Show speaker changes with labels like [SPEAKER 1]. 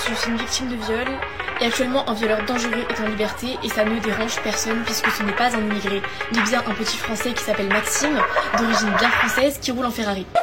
[SPEAKER 1] France, je suis une victime de viol et actuellement un violeur dangereux est en liberté et ça ne dérange personne puisque ce n'est pas un immigré, mais bien un petit Français qui s'appelle Maxime, d'origine bien française, qui roule en Ferrari.